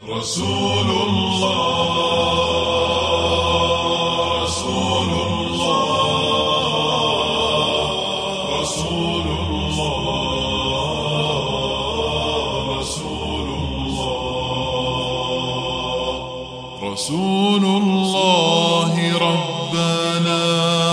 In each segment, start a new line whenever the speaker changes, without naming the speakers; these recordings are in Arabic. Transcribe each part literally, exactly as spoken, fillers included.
رسول الله رسول الله رسول الله رسول الله رسول الله ربنا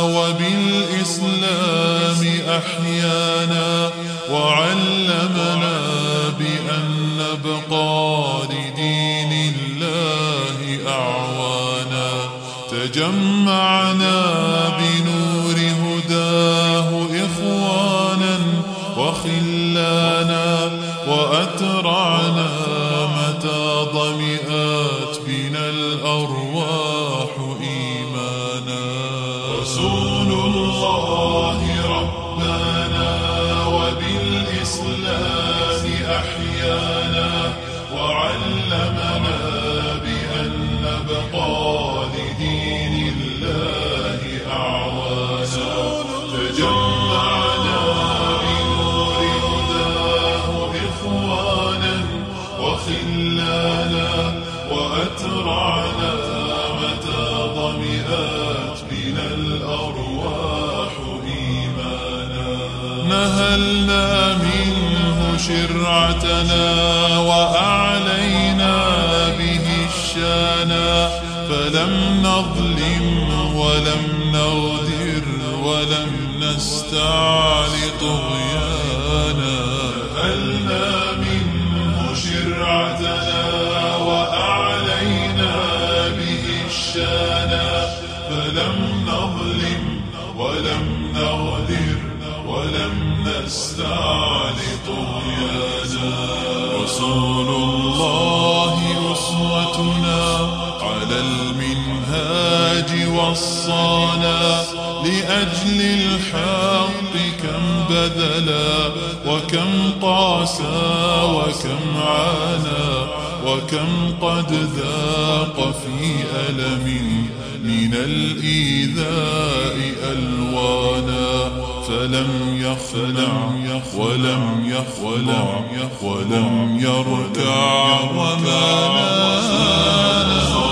وبالإسلام أحيانا وعلمنا بأن نبقى لدين الله أعوانا تجمعنا بنور هداه إخوانا وخلانا وأترعنا متى ضمئات بنا الأرواح إيمانا رسول الله ربنا وبالإسلام أحيانا وعلمنا بأن نبقى لدين الله أعوانا تجمعنا بنور هداه إخوانا وخلانا وأترعنا متى ضمئات بنا الأرواح إيمانا نهلنا منه شرعتنا وأعلينا به الشانا فلم نظلم ولم نغدر ولم نستعل طغيانا نهلنا منه شرعتنا وأعلينا به الشانا فلم نظلم ولم نغدر ولم نستعل طغيانا رسول الله أسوتنا على المنهاج وصانا لأجل الحق كم بذلا وكم قاسى وكم عانى وكم قد ذاق في ألم من الإيذاء ألوانا فلم يخلع ولم يخلع ولم يركع وما نال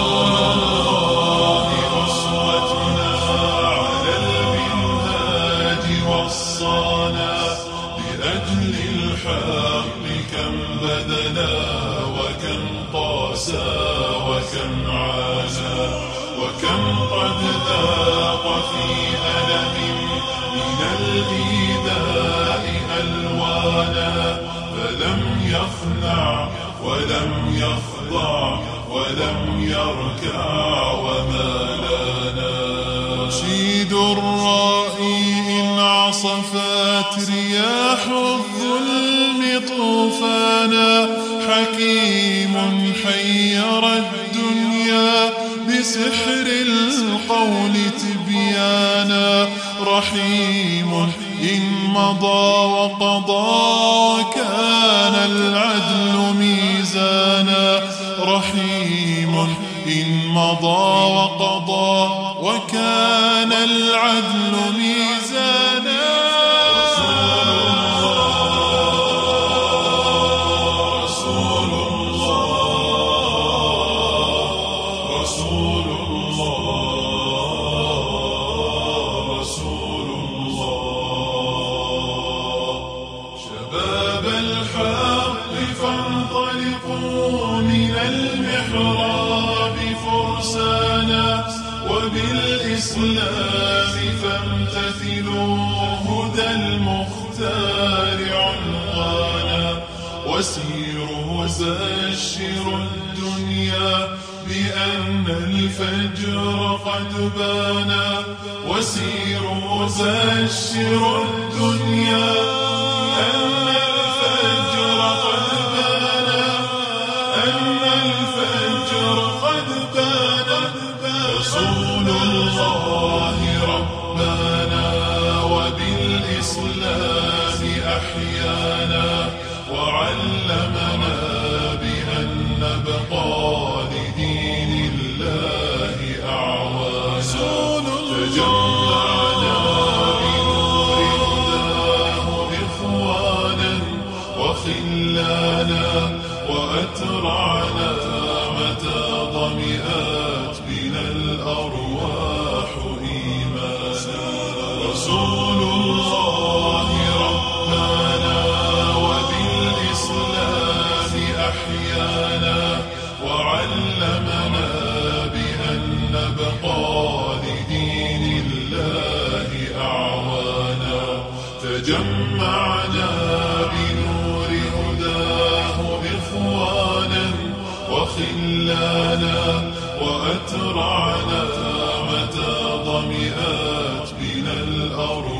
أسوتنا على المنهاج وصانا لأجل الحق كم بذلا وكم قاسى وكم عانى وكم قد ذاق في ألم من الإيذاء ألوانا فلم يخنع ولم يخضع ولم يركع وما لانا رشيد الرائي إن عصفت رياح الظلم طوفانا حكيم حير الدنيا بسحر القول تبيانا رحيم إن مضى وقضى وكان العدل ميزانا رحيم إن مضى وقضى وكان العدل ميزانا رسول الله رسول الله رسول الله شباب الحق فانطلقوا من المحراب فرسانا وبالإسلام فامتثلوا هدى المختار عنوانا وسيروا بشروا الدنيا بأن الفجر قد بانا وسيروا بشروا الدنيا أن الفجر قد بانا أن الفجر قد بانا رسول الله ربنا وبالإسلام أحيانا وعلمنا بأن نبقى لدين الله أعوانا تجمعنا بنور هداه إخوانا وخلانا وأترعنا تجمعنا بنور هداه إخوانا وخلانا وأترعنا متى ضمئات بنا الأرض